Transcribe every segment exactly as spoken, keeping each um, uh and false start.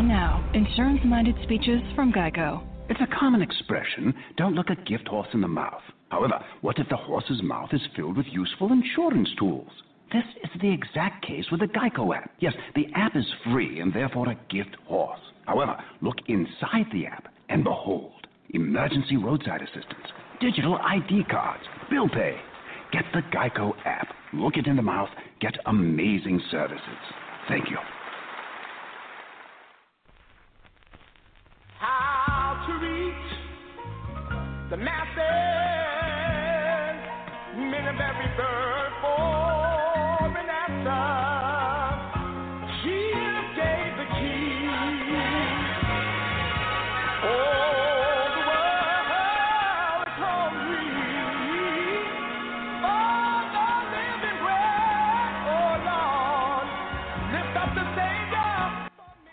now, insurance-minded speeches from Geico. It's a common expression, don't look a gift horse in the mouth. However, what if the horse's mouth is filled with useful insurance tools? This is the exact case with the Geico app. Yes, the app is free and therefore a gift horse. However, look inside the app and behold, emergency roadside assistance, digital I D cards, bill pay. Get the Geico app. Look it in the mouth. Get amazing services. Thank you. How to reach the masses, men of every bird for an answer. Jesus gave the key. Oh, the world is hungry. Oh, the living bread. Oh, Lord, lift up the Savior.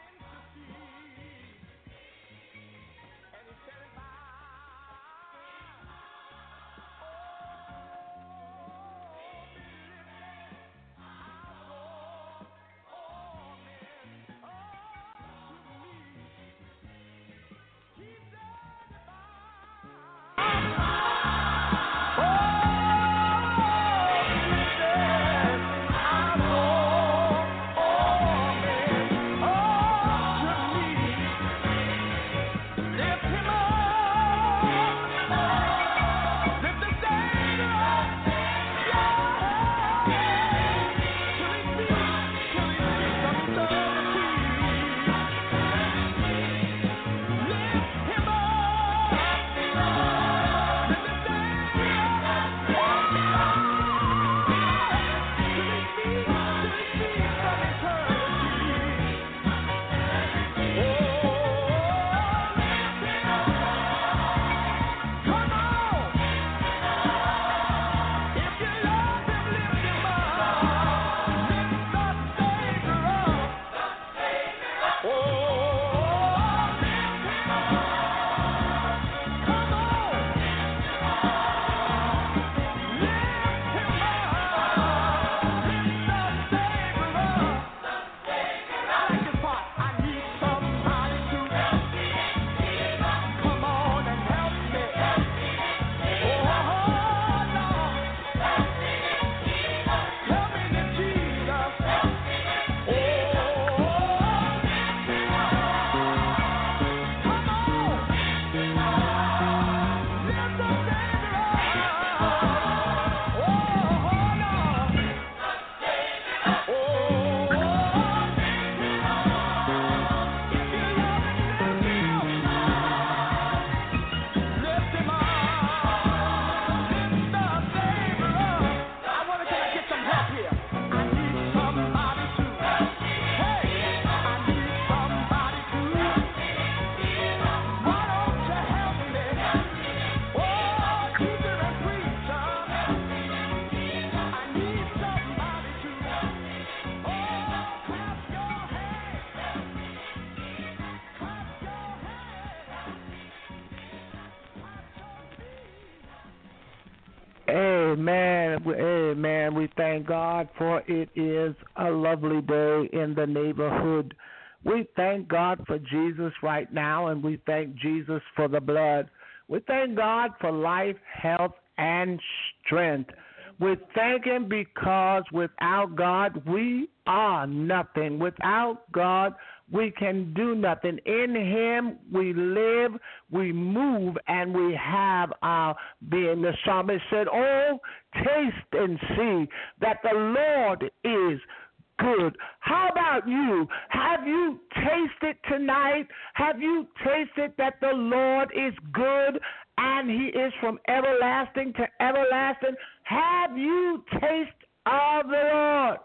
Amen. Amen. We thank God for it is a lovely day in the neighborhood. We thank God for Jesus right now, and we thank Jesus for the blood. We thank God for life, health, and strength. We thank Him because without God, we are nothing. Without God, we can do nothing. In Him, we live, we move, and we have our being. The psalmist said, oh, taste and see that the Lord is good. How about you? Have you tasted tonight? Have you tasted that the Lord is good and He is from everlasting to everlasting? Have you tasted of the Lord?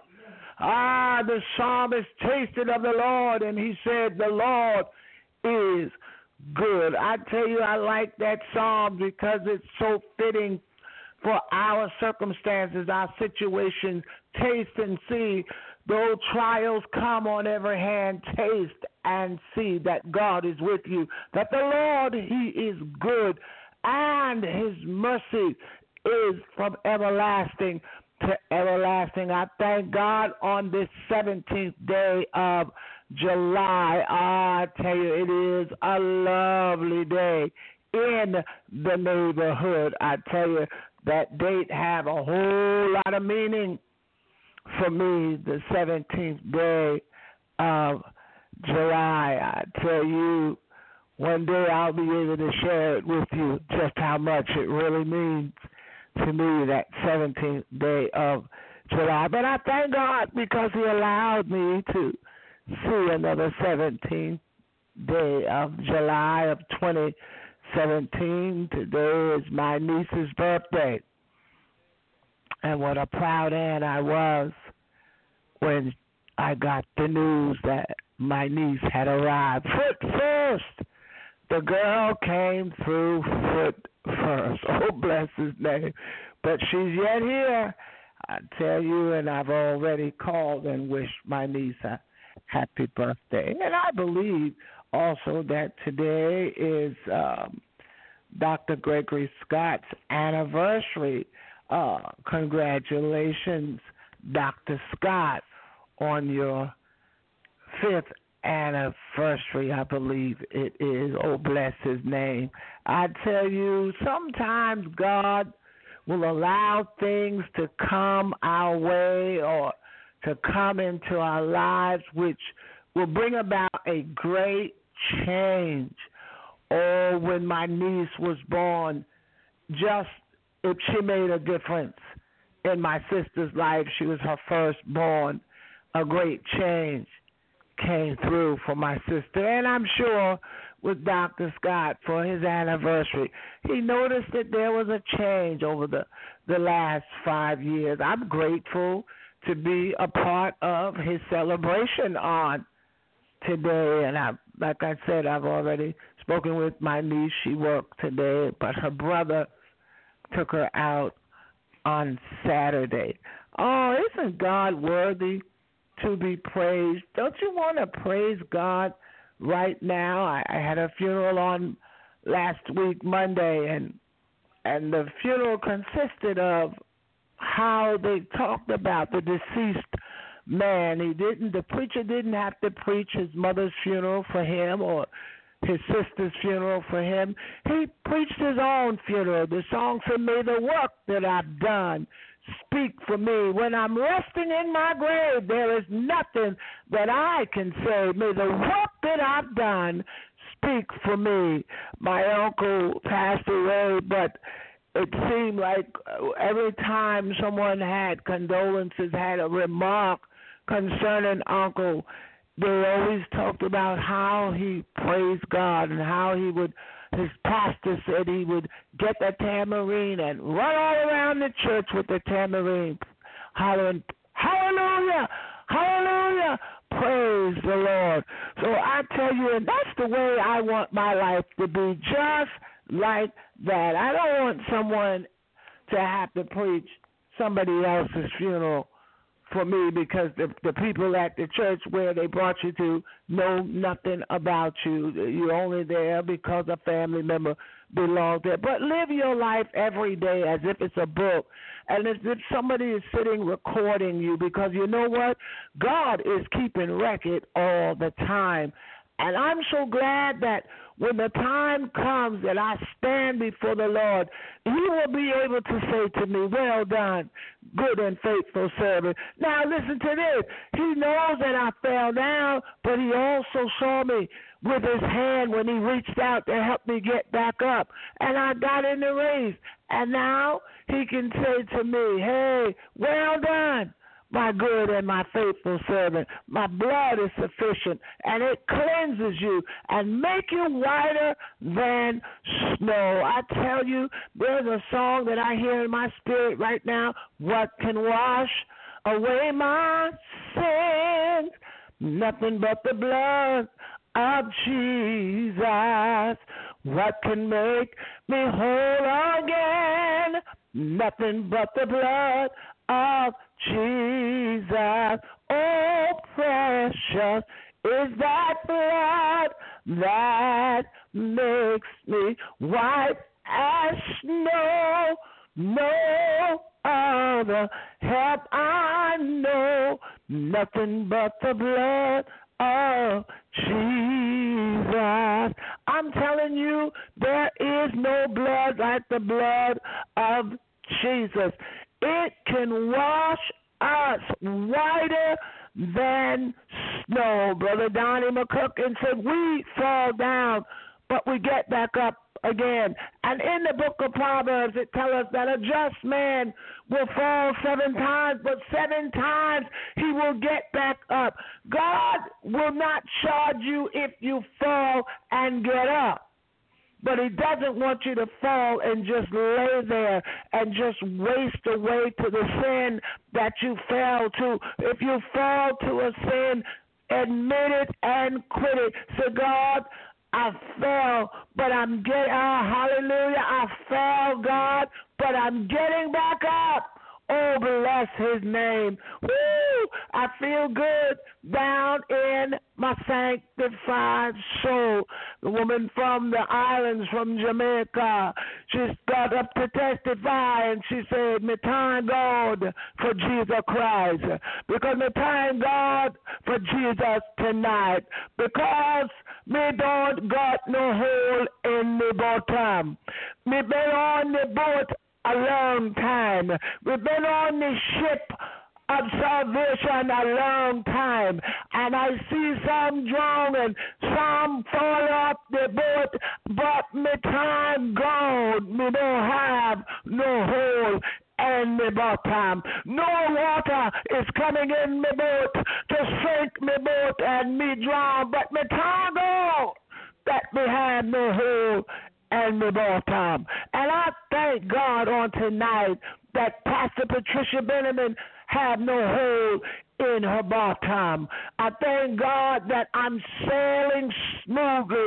Ah, the psalmist tasted of the Lord, and he said, the Lord is good. I tell you, I like that psalm because it's so fitting for our circumstances, our situations. Taste and see. Though trials come on every hand, taste and see that God is with you, that the Lord, He is good, and His mercy is from everlasting to everlasting. I thank God on this seventeenth day of July. I tell you, it is a lovely day in the neighborhood. I tell you, that date have a whole lot of meaning for me, the seventeenth day of July. I tell you, one day I'll be able to share it with you just how much it really means to me, that seventeenth day of July. But I thank God because he allowed me to see another seventeenth day of July of twenty seventeen. Today is my niece's birthday. And what a proud aunt I was when I got the news that my niece had arrived. Foot first. The girl came through foot first. Oh, bless his name. But she's yet here. I tell you, and I've already called and wished my niece a happy birthday. And I believe also that today is um, Doctor Gregory Scott's anniversary. Uh, congratulations, Doctor Scott, on your fifth anniversary, I believe it is. Oh, bless his name. I tell you, sometimes God will allow things to come our way or to come into our lives which will bring about a great change. Oh, when my niece was born, just if she made a difference in my sister's life, she was her firstborn, a great change came through for my sister. And I'm sure with Doctor Scott for his anniversary, he noticed that there was a change over the, the last five years. I'm grateful to be a part of his celebration on today. And I, like I said, I've already spoken with my niece. She worked today, but her brother took her out on Saturday. Oh, isn't God worthy to be praised? Don't you want to praise God right now? I, I had a funeral on last week, Monday, and and the funeral consisted of how they talked about the deceased man. He didn't. The preacher didn't have to preach his mother's funeral for him or his sister's funeral for him. He preached his own funeral. The song said, "May the work that I've done speak for me. When I'm resting in my grave, there is nothing that I can say. May the work that I've done speak for me." My uncle passed away, but it seemed like every time someone had condolences, had a remark concerning Uncle, they always talked about how he praised God and how he would, his pastor said he would get the tambourine and run all around the church with the tambourine, hollering, "Hallelujah, hallelujah, praise the Lord." So I tell you, and that's the way I want my life to be, just like that. I don't want someone to have to preach somebody else's funeral for me because the the people at the church where they brought you to know nothing about you. You're only there because a family member belongs there. But live your life every day as if it's a book and as if somebody is sitting recording you, because you know what? God is keeping record all the time. And I'm so glad that when the time comes that I stand before the Lord, he will be able to say to me, "Well done, good and faithful servant." Now listen to this. He knows that I fell down, but he also saw me with his hand when he reached out to help me get back up. And I got in the race. And now he can say to me, "Hey, well done, my good and my faithful servant. My blood is sufficient, and it cleanses you and make you whiter than snow." I tell you, there's a song that I hear in my spirit right now. What can wash away my sins? Nothing but the blood of Jesus. What can make me whole again? Nothing but the blood of Jesus. Oh, precious is that blood that makes me white as snow. No other help I know. Nothing but the blood of Jesus. I'm telling you, there is no blood like the blood of Jesus. It can wash us whiter than snow. Brother Donnie McCook said, we fall down, but we get back up again. And in the book of Proverbs, it tells us that a just man will fall seven times, but seven times he will get back up. God will not charge you if you fall and get up. But he doesn't want you to fall and just lay there and just waste away to the sin that you fell to. If you fall to a sin, admit it and quit it. Say, God, I fell, but I'm getting, oh, hallelujah, I fell, God, but I'm getting back up. Oh, bless his name. Woo! I feel good down in my sanctified soul. The woman from the islands, from Jamaica, she got up to testify, and she said, me thank God for Jesus Christ. Because me thank God for Jesus tonight. Because me don't got no hole in the bottom. Me been on the boat a long time. We've been on the ship of salvation a long time, and I see some drown and some fall off the boat, but me time gone. Me don't have no hole in the bottom. No water is coming in my boat to sink my boat and me drown, but me time gone that me have no hole and the bottom. And I thank God on tonight that Pastor Patricia Benjamin had no hole in her bottom. I thank God that I'm sailing smoothly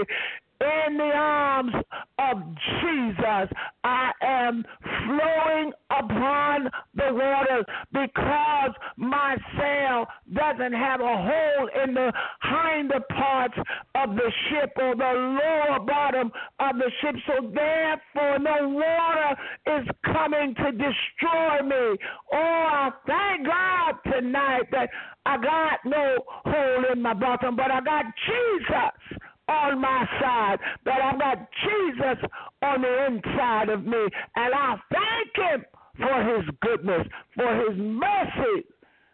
in the arms of Jesus. I am flowing upon the waters because my sail doesn't have a hole in the hinder parts of the ship or the lower bottom of the ship. So therefore no water is coming to destroy me. Oh, I thank God tonight that I got no hole in my bottom, but I got Jesus on my side, that I've got Jesus on the inside of me, and I thank him for his goodness, for his mercy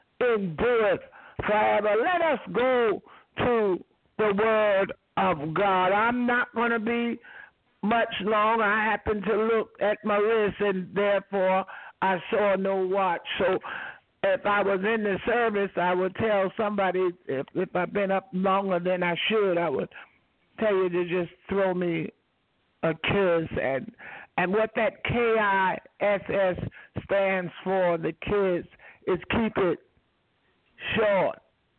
endureth forever. Let us go to the word of God. I'm not going to be much long. I happened to look at my wrist, and therefore I saw no watch. So if I was in the service, I would tell somebody, if, if I've been up longer than I should, I would tell you to just throw me a kiss. And and what that K I S S stands for, the kiss, is keep it short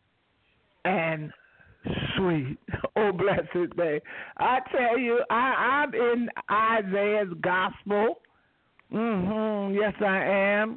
and sweet. Oh, blessed day. I tell you, I, I'm in Isaiah's gospel. Mm-hmm. Yes, I am.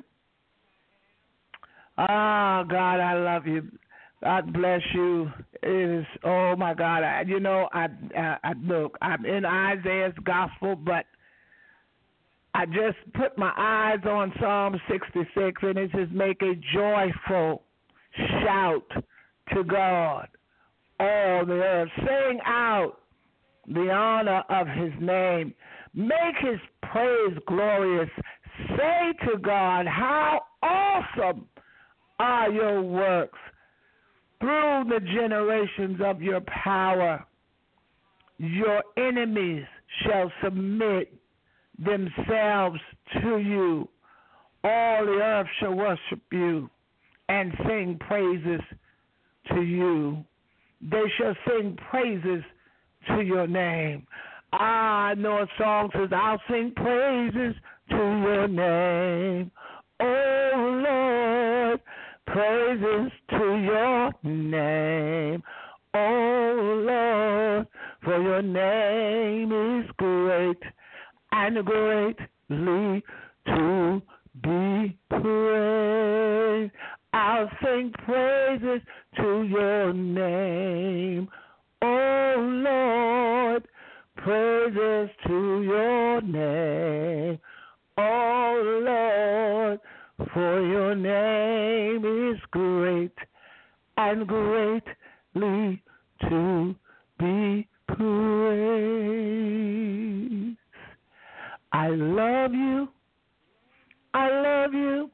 Ah, oh, God, I love you. God bless you. It is, oh my God. I, you know, I, I, I look, I'm in Isaiah's gospel, but I just put my eyes on Psalm sixty-six, and it says, make a joyful shout to God, all the earth. Sing out the honor of his name. Make his praise glorious. Say to God, how awesome are your works. Through the generations of your power, your enemies shall submit themselves to you. All the earth shall worship you and sing praises to you. They shall sing praises to your name. Ah, I know a song says, I'll sing praises to your name. Oh, Lord, praises to your name, oh Lord, for your name is great and greatly to be praised. I'll sing praises to your name, oh Lord, praises to your name, oh Lord, for your name is great and greatly greatly to be praised. I love you. I love you.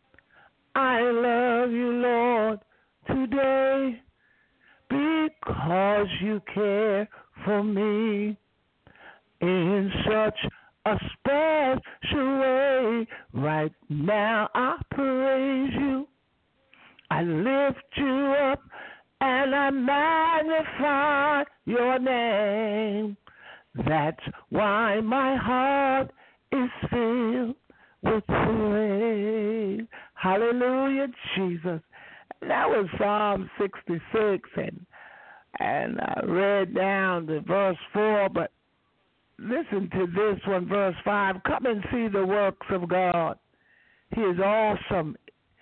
I love you, Lord, today because you care for me in such a special way. Right now I praise you. I lift you up and I magnify your name. That's why my heart is filled with praise. Hallelujah, Jesus. That was Psalm sixty-six, and and I read down to verse four, but listen to this one, verse five. Come and see the works of God. He is awesome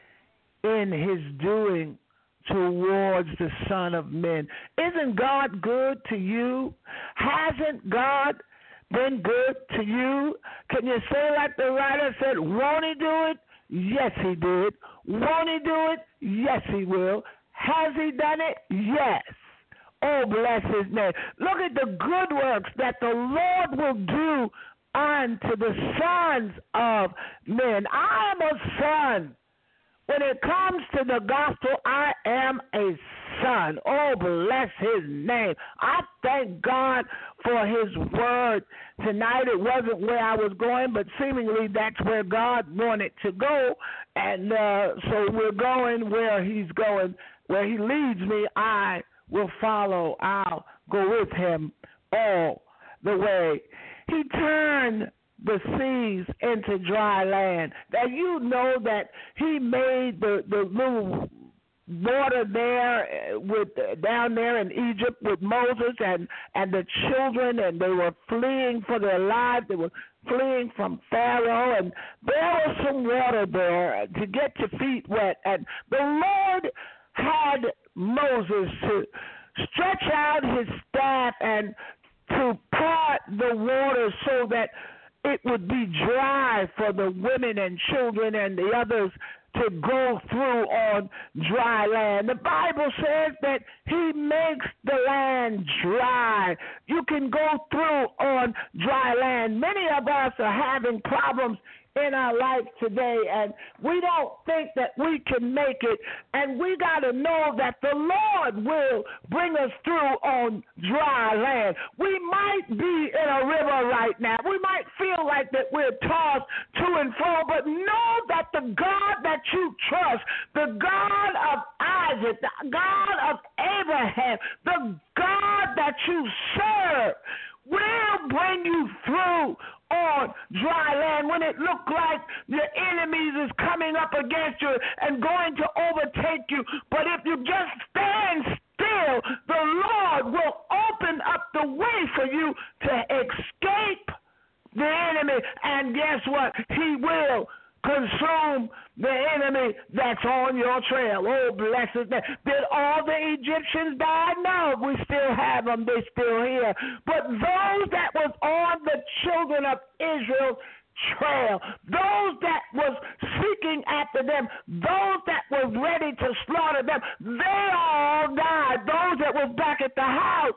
in his doing towards the Son of Men. Isn't God good to you? Hasn't God been good to you? Can you say like the writer said, won't he do it? Yes, he did. Won't he do it? Yes, he will. Has he done it? Yes. Oh, bless his name. Look at the good works that the Lord will do unto the sons of men. I am a son. When it comes to the gospel, I am a son. Oh, bless his name. I thank God for his word tonight. It wasn't where I was going, but seemingly that's where God wanted to go. And uh, so we're going where he's going. Where he leads me, I will follow. I'll go with him all the way. He turned the seas into dry land. Now you know that he made the, the little water there with down there in Egypt with Moses and, and the children, and they were fleeing for their lives. They were fleeing from Pharaoh, and there was some water there to get your feet wet. And the Lord had Moses to stretch out his staff and to part the water so that it would be dry for the women and children and the others to go through on dry land. The Bible says that he makes the land dry. You can go through on dry land. Many of us are having problems in our life today, and we don't think that we can make it, and we got to know that the Lord will bring us through on dry land. We might be in a river right now. We might feel like that we're tossed to and fro, but know that the God that you trust, the God of Isaac, the God of Abraham, the God that you serve, will bring you through on dry land when it looked like your enemies is coming up against you and going to overtake you. But if you just stand still, the Lord will open up the way for you to escape the enemy. And guess what? He will consume the enemy that's on your trail. Oh, bless his name. Did all the Egyptians die? No, we still have them. They're still here. But those that was on the children of Israel's trail, those that was seeking after them, those that was ready to slaughter them, they all died. Those that was back at the house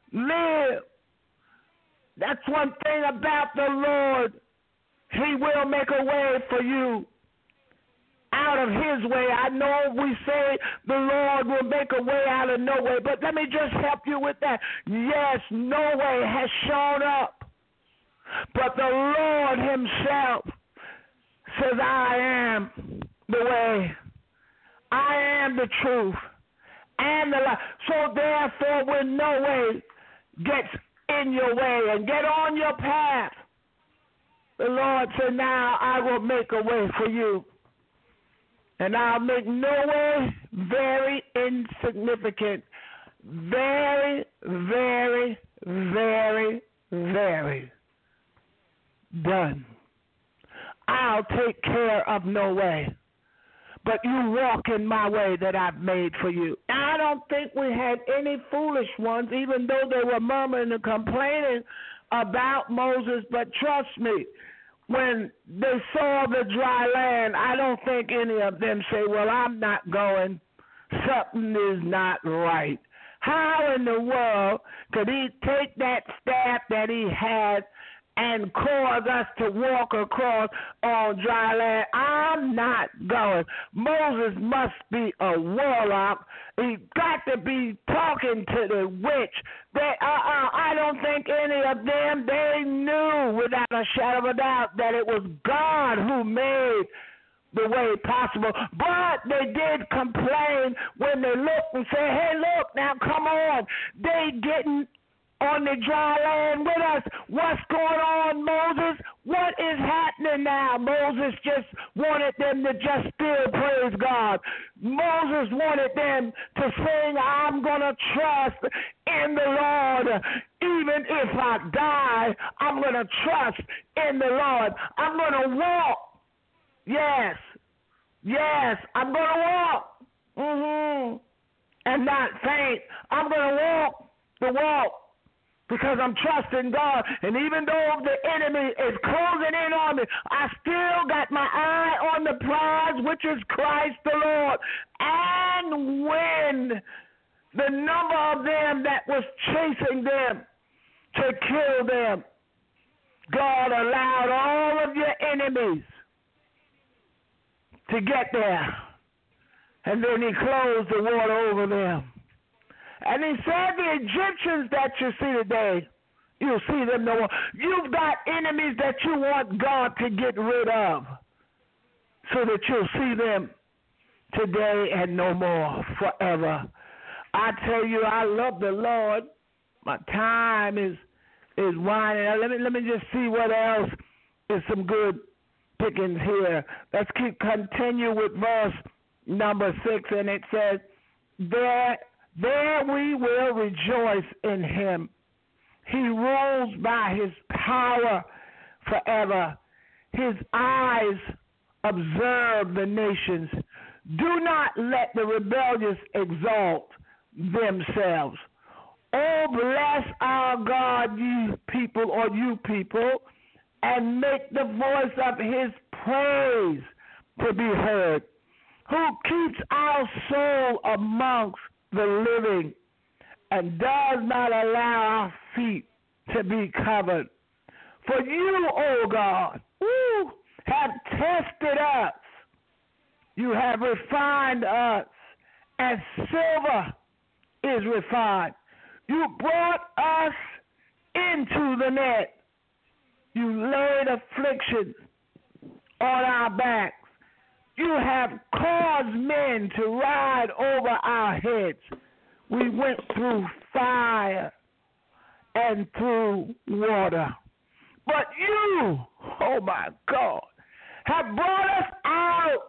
lived. That's one thing about the Lord. He will make a way for you out of his way. I know we say the Lord will make a way out of no way, but let me just help you with that. Yes, no way has shown up, but the Lord himself says, I am the way, I am the truth, and the life. So therefore, when no way gets in your way and get on your path, the Lord said, now I will make a way for you. And I'll make no way very insignificant, very, very, very, very done. I'll take care of no way. But you walk in my way that I've made for you. I don't think we had any foolish ones, even though they were murmuring and complaining about Moses. But trust me, when they saw the dry land, I don't think any of them say, well, I'm not going. Something is not right. How in the world could he take that staff that he had and cause us to walk across on dry land? I'm not going. Moses must be a warlock. He got to be talking to the witch. They, uh, uh, I don't think any of them, they knew without a shadow of a doubt that it was God who made the way possible. But they did complain when they looked and said, hey, look, now come on. They didn't on the dry land with us. What's going on, Moses? What is happening now? Moses just wanted them to just still praise God. Moses wanted them to sing, I'm going to trust in the Lord. Even if I die, I'm going to trust in the Lord. I'm going to walk. Yes. Yes, I'm going to walk. Mm-hmm. And not faint. I'm going to walk the walk. Because I'm trusting God. And even though the enemy is closing in on me, I still got my eye on the prize, which is Christ the Lord. And when the number of them that was chasing them to kill them, God allowed all of your enemies to get there. And then he closed the water over them. And he said, the Egyptians that you see today, you'll see them no more. You've got enemies that you want God to get rid of so that you'll see them today and no more forever. I tell you, I love the Lord. My time is is winding. Let me, let me just see what else is some good pickings here. Let's keep continue with verse number six, and it says, there There we will rejoice in him. He rules by his power forever. His eyes observe the nations. Do not let the rebellious exalt themselves. Oh, bless our God, ye people, or you people, and make the voice of his praise to be heard, who keeps our soul amongst the living, and does not allow our feet to be covered. For you, O God, woo, have tested us. You have refined us, as silver is refined. You brought us into the net. You laid affliction on our backs. You have caused men to ride over our heads. We went through fire and through water. But you, oh my God, have brought us out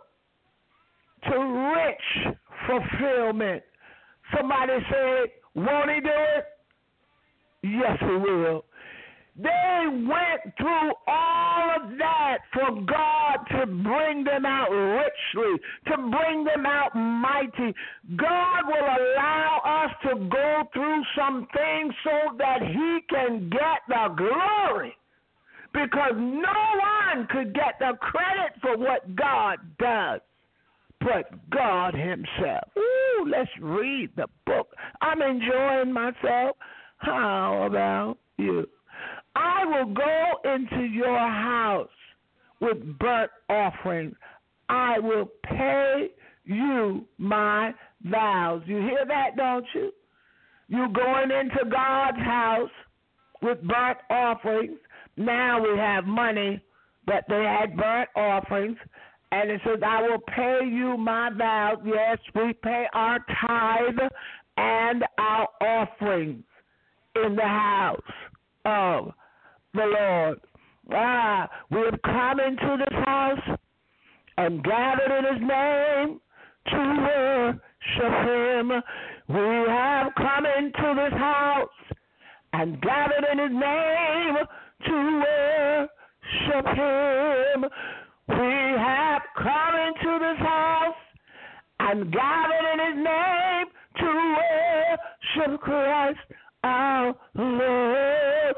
to rich fulfillment. Somebody said, won't he do it? Yes, he will. They went through all of that for God to bring them out richly, to bring them out mighty. God will allow us to go through some things so that he can get the glory, because no one could get the credit for what God does but God himself. Ooh, let's read the book. I'm enjoying myself. How about you? I will go into your house with burnt offerings. I will pay you my vows. You hear that, don't you? You going into God's house with burnt offerings. Now we have money, but they had burnt offerings. And it says, I will pay you my vows. Yes, we pay our tithe and our offerings in the house of the Lord. Ah, we have come into this house and gathered in his name to worship him. We have come into this house and gathered in his name to worship him. We have come into this house and gathered in his name to worship Christ our Lord.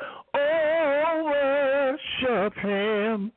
Oh, worship him,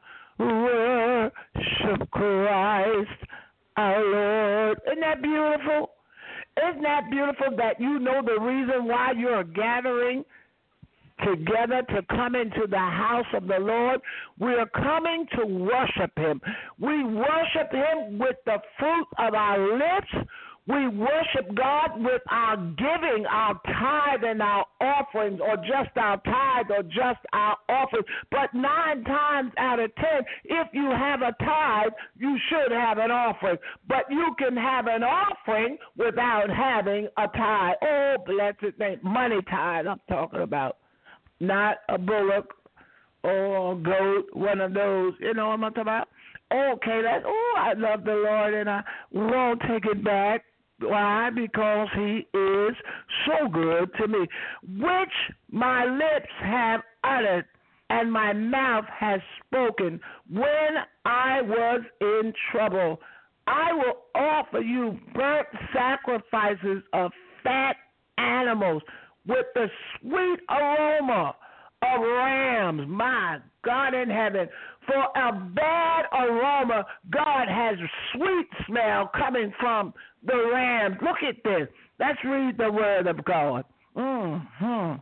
worship Christ our Lord. Isn't that beautiful? Isn't that beautiful that you know the reason why you're gathering together to come into the house of the Lord? We are coming to worship him. We worship him with the fruit of our lips. We worship God with our giving, our tithe and our offerings, or just our tithe or just our offerings. But nine times out of ten, if you have a tithe, you should have an offering. But you can have an offering without having a tithe. Oh, blessed name. Money tithe I'm talking about. Not a bullock or a goat, one of those. You know what I'm talking about? Okay, that, oh, I love the Lord, and I won't take it back. Why? Because he is so good to me. Which my lips have uttered and my mouth has spoken when I was in trouble. I will offer you burnt sacrifices of fat animals with the sweet aroma of rams. My God in heaven. For a bad aroma, God has sweet smell coming from the rams. Look at this. Let's read the word of God. Mm-hmm.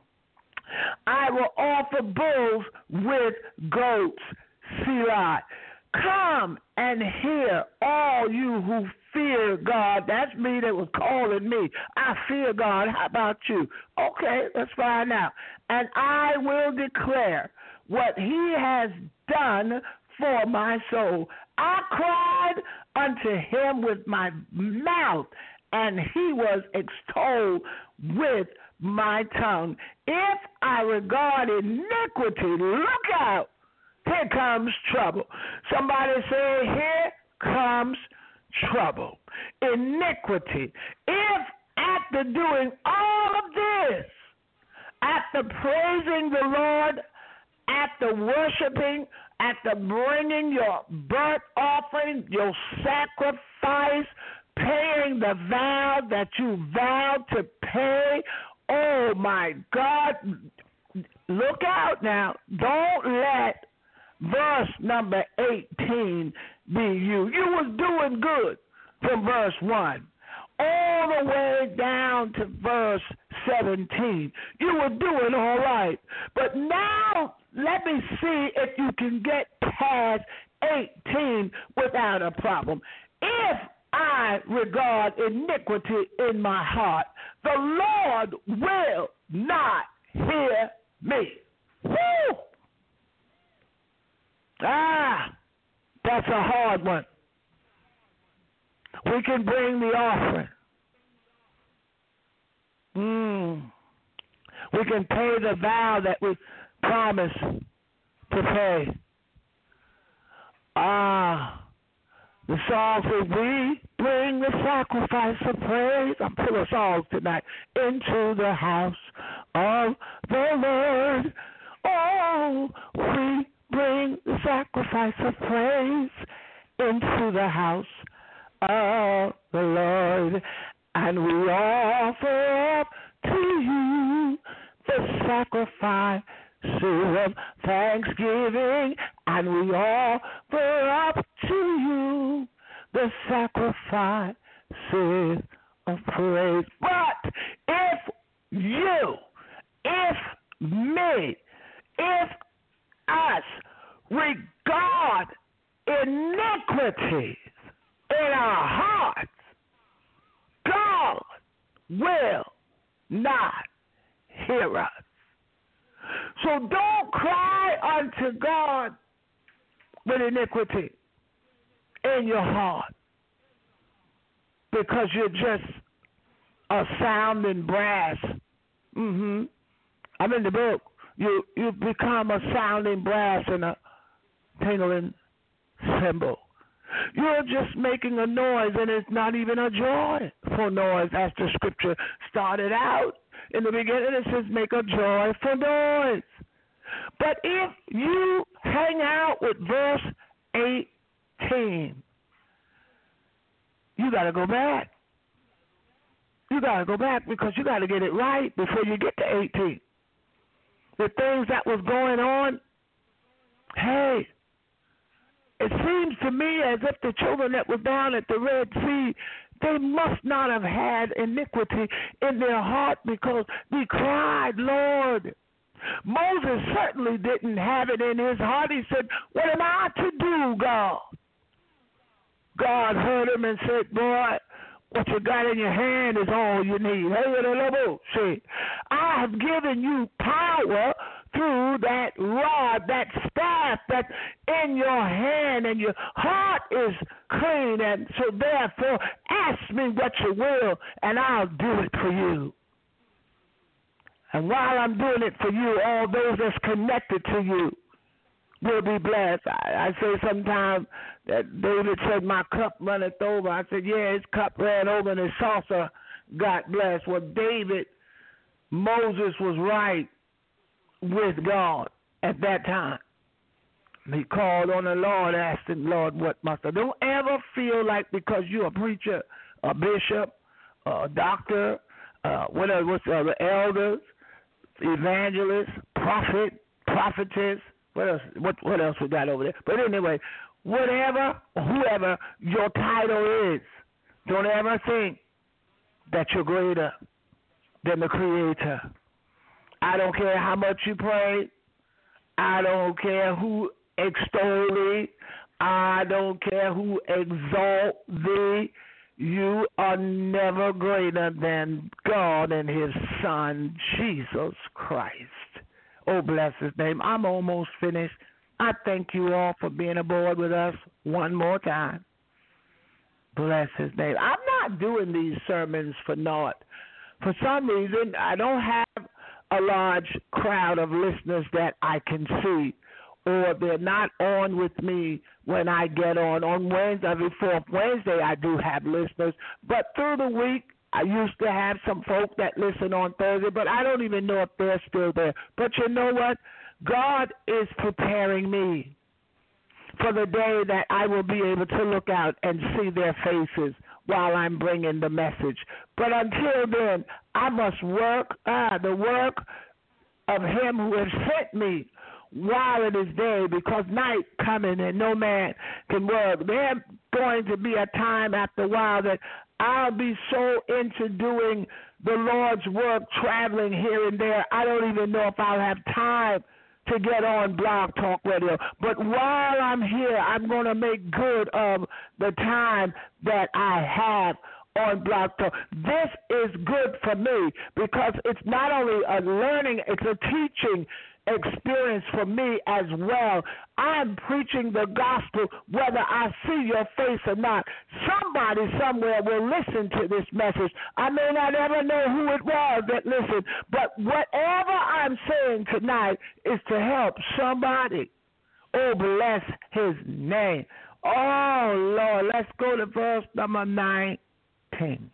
I will offer bulls with goats. Selah. Come and hear, all you who fear God. That's me that was calling me. I fear God. How about you? Okay, let's find out. And I will declare what he has done for my soul. I cried unto him with my mouth, and he was extolled with my tongue. If I regard iniquity, look out. Here comes trouble. Somebody say, here comes trouble. Iniquity. If after doing all of this, after praising the Lord, after worshiping, after bringing your burnt offering, your sacrifice, paying the vow that you vowed to pay, oh my God, look out now. Don't let verse number eighteen be you. You was doing good from verse one all the way down to verse seventeen. You were doing all right. But now let me see if you can get past eighteen without a problem. If I regard iniquity in my heart, the Lord will not hear me. Woo! Ah, that's a hard one. We can bring the offering. Mm. We can pay the vow that we promised to pay. Ah, the song says, we bring the sacrifice of praise. I'm full of songs tonight. Into the house of the Lord. Oh, we bring the sacrifice of praise into the house of the Lord, and we offer up to you the sacrifice of thanksgiving, and we offer up to you the sacrifice of praise. But if you, if me, if us regard iniquities in our hearts, God will not hear us. So don't cry unto God with iniquity in your heart, because you're just a sounding brass. Mm-hmm. I'm in the book. You you become a sounding brass and a tingling cymbal. You're just making a noise, and it's not even a joyful noise, as the scripture started out. In the beginning, it says, make a joyful noise. But if you hang out with verse eighteen, you got to go back. You got to go back, because you got to get it right before you get to eighteen. The things that was going on, hey, it seems to me as if the children that was down at the Red Sea, They must not have had iniquity in their heart because they cried, Lord. Moses certainly didn't have it in his heart. He said, what am I to do, God? God heard him and said, boy, what you got in your hand is all you need. See, I have given you power through that rod, that staff that's in your hand, and your heart is clean. And so therefore, ask me what you will, and I'll do it for you. And while I'm doing it for you, all those that's connected to you will be blessed. I, I say sometimes that David said, my cup runneth over. I said, yeah, his cup ran over and his saucer got blessed. Well, David, Moses was right with God at that time. He called on the Lord, asked him, Lord, what must I do? Don't ever feel like because you're a preacher, a bishop, a doctor, uh, what else, what's the other, elders, evangelist, prophet, prophetess, what else, what, what else we got over there? But anyway, whatever, whoever your title is, don't ever think that you're greater than the Creator. I don't care how much you pray. I don't care who extol thee. I don't care who exalt thee. You are never greater than God and his Son, Jesus Christ. Oh, bless his name. I'm almost finished. I thank you all for being aboard with us one more time. Bless his name. I'm not doing these sermons for naught. For some reason, I don't have a large crowd of listeners that I can see, or they're not on with me when I get on. On Wednesday, every fourth Wednesday, I do have listeners, but through the week, I used to have some folk that listen on Thursday, but I don't even know if they're still there. But you know what? God is preparing me for the day that I will be able to look out and see their faces while I'm bringing the message. But until then, I must work ah, the work of him who has sent me while it is day, because night coming and no man can work. There's going to be a time after a while that I'll be so into doing the Lord's work, traveling here and there, I don't even know if I'll have time to get on Blog Talk Radio. But while I'm here, I'm going to make good of the time that I have on Blog Talk. This is good for me because it's not only a learning, it's a teaching experience for me as well. I'm preaching the gospel whether I see your face or not. Somebody somewhere will listen to this message. I may not ever know who it was that listened, but whatever I'm saying tonight is to help somebody. Oh, bless his name. Oh, Lord, let's go to verse number nineteen.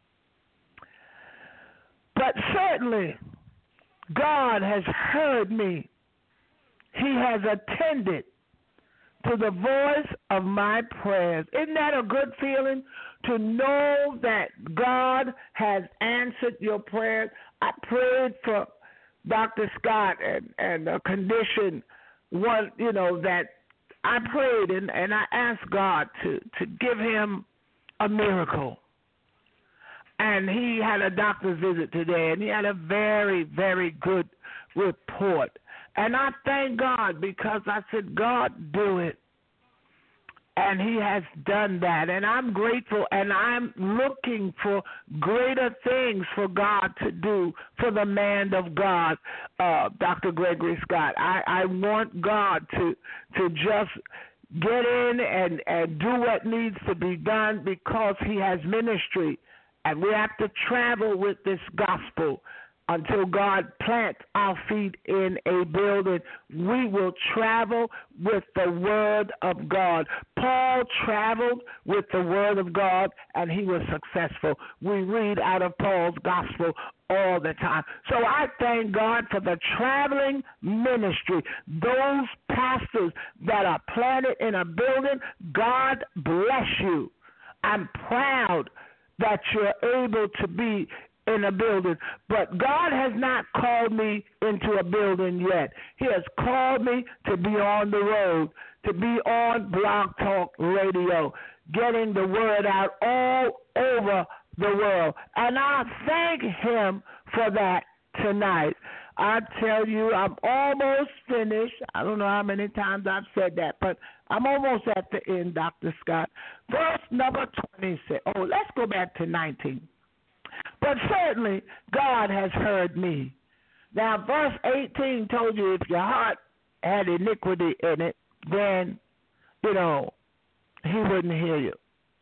But certainly God has heard me. He has attended to the voice of my prayers. Isn't that a good feeling to know that God has answered your prayers? I prayed for Doctor Scott and, and a condition, one, you know, that I prayed and, and I asked God to, to give him a miracle. And he had a doctor's visit today, and he had a very, very good report. And I thank God because I said, God, do it. And he has done that. And I'm grateful, and I'm looking for greater things for God to do for the man of God, uh, Doctor Gregory Scott. I, I want God to to just get in and, and do what needs to be done because he has ministry. And we have to travel with this gospel until God plants our feet in a building. We will travel with the word of God. Paul traveled with the word of God, and he was successful. We read out of Paul's gospel all the time. So I thank God for the traveling ministry. Those pastors that are planted in a building, God bless you. I'm proud that you're able to be in a building. But God has not called me into a building yet. He has called me to be on the road, to be on Blog Talk Radio. getting the word out all over the world. And I thank him for that tonight. I tell you, I'm almost finished. I don't know how many times I've said that, but I'm almost at the end, Doctor Scott. Verse number twenty-six. Oh, let's go back to nineteen. But certainly God has heard me. Now, verse eighteen told you if your heart had iniquity in it, then, you know, he wouldn't hear you.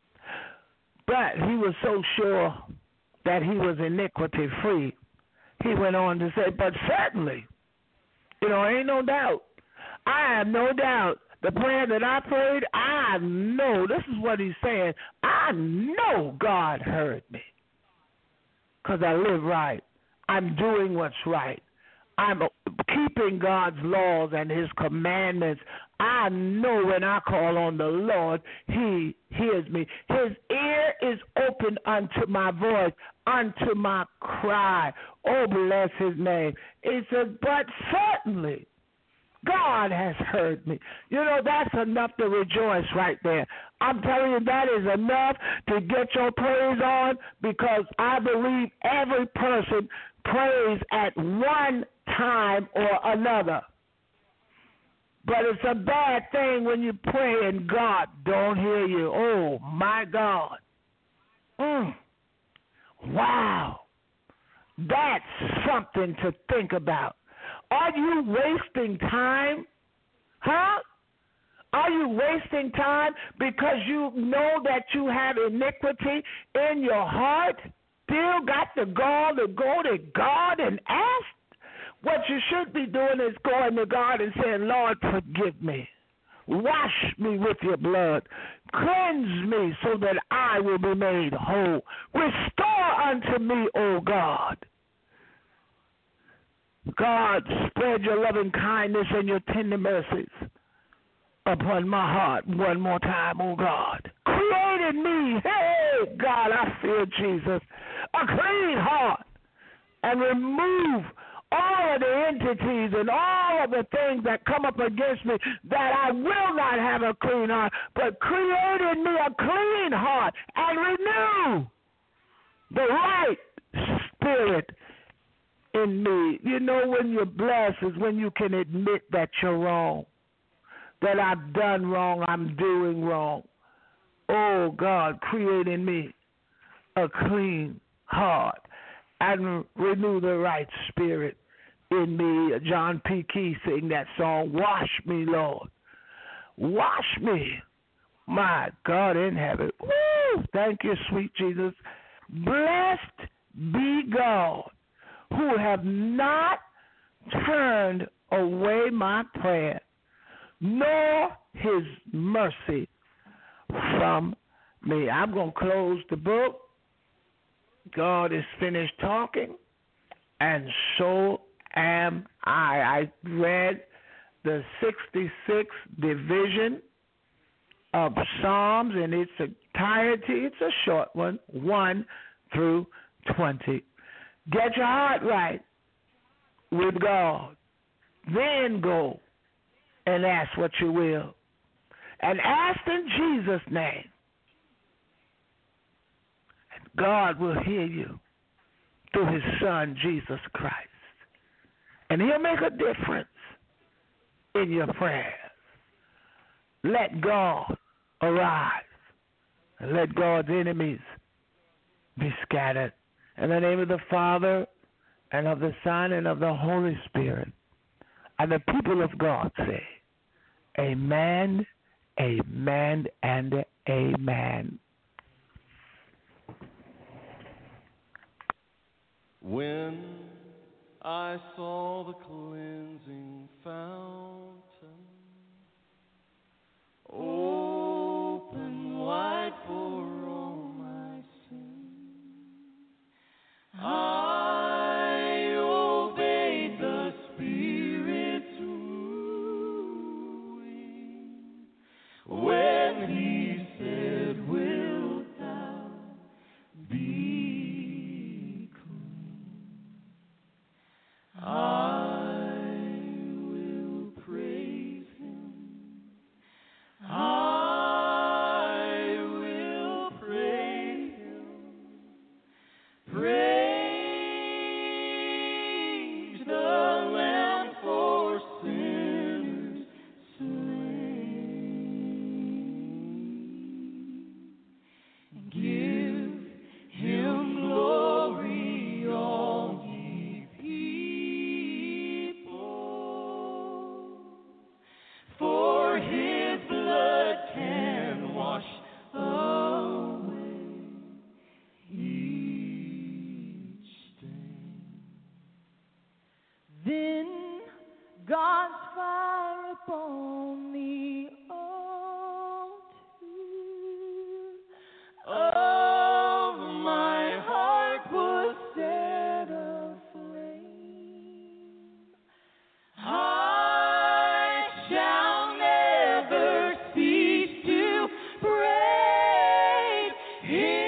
But he was so sure that he was iniquity free, he went on to say, but certainly, you know, ain't no doubt. I have no doubt. The prayer that I prayed, I know, this is what he's saying, I know God heard me because I live right. I'm doing what's right. I'm keeping God's laws and his commandments. I know when I call on the Lord, he hears me. His ear is open unto my voice, unto my cry. Oh, bless his name. He says, but certainly God has heard me. You know, that's enough to rejoice right there. I'm telling you, that is enough to get your praise on, because I believe every person prays at one time or another. But it's a bad thing when you pray and God don't hear you. Oh, my God. Mm. Wow. That's something to think about. Are you wasting time? Huh? Are you wasting time because you know that you have iniquity in your heart? Still got the gall to go to God and ask? What you should be doing is going to God and saying, Lord, forgive me. Wash me with your blood. Cleanse me so that I will be made whole. Restore unto me, O God. God, spread your loving kindness and your tender mercies upon my heart one more time, O God. Create in me, hey, God, I feel Jesus, a clean heart, and remove all of the entities and all of the things that come up against me, that I will not have a clean heart, but create in me a clean heart and renew the right spirit in me. You know, when you're blessed is when you can admit that you're wrong, that I've done wrong, I'm doing wrong. Oh, God, create in me a clean heart and renew the right spirit in me. John P. Key sang that song, Wash Me, Lord. Wash me, my God in heaven. Woo! Thank you, sweet Jesus. Blessed be God, who have not turned away my prayer, nor his mercy from me. I'm going to close the book. God is finished talking, and so am I. I read the sixty-sixth division of Psalms in its entirety. It's a short one, one through twenty. Get your heart right with God. Then go and ask what you will. And ask in Jesus' name. And God will hear you through his Son, Jesus Christ. And he'll make a difference in your prayers. Let God arise. And let God's enemies be scattered. In the name of the Father, and of the Son, and of the Holy Spirit. And the people of God say, amen, amen, and amen. When I saw the cleansing fountain open wide for all my sin, I obeyed the Spirit's wooing when he said, wilt thou be clean? I will praise him. I God's fire upon the altar of my heart was set aflame. I shall never cease to praise Him.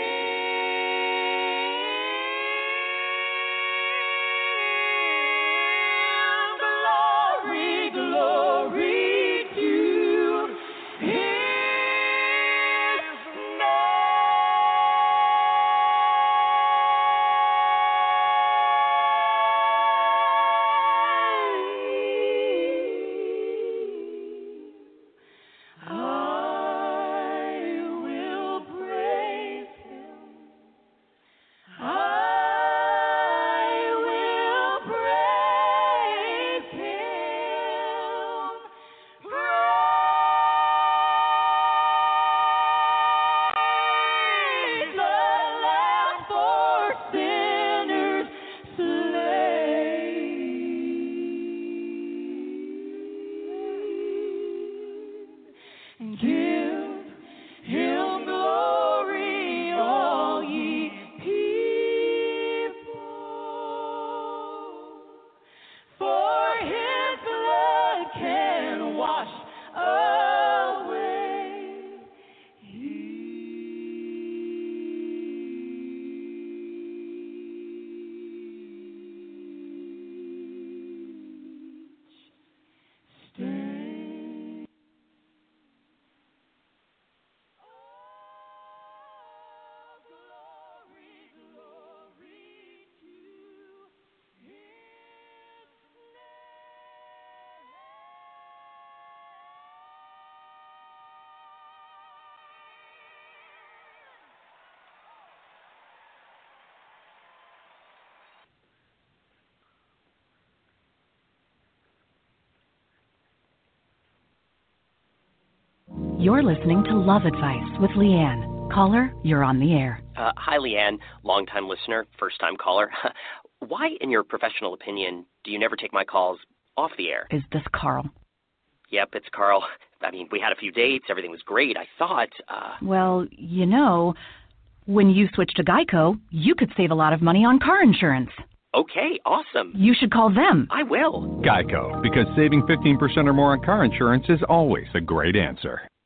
Glory, glory to His name. I will praise Him. I will praise Him. Praise the Lamb for sinners slain. Give Him glory, all ye people, for His blood can wash away each stain. Glory, glory to His You're listening to Love Advice with Leanne. Caller, you're on the air. Uh, hi, Leanne, longtime listener, first-time caller. Why, in your professional opinion, do you never take my calls off the air? Is this Carl? Yep, it's Carl. I mean, we had a few dates. Everything was great. I thought, uh... Well, you know, when you switch to Geico, you could save a lot of money on car insurance. Okay, awesome. You should call them. I will. Geico, because saving fifteen percent or more on car insurance is always a great answer.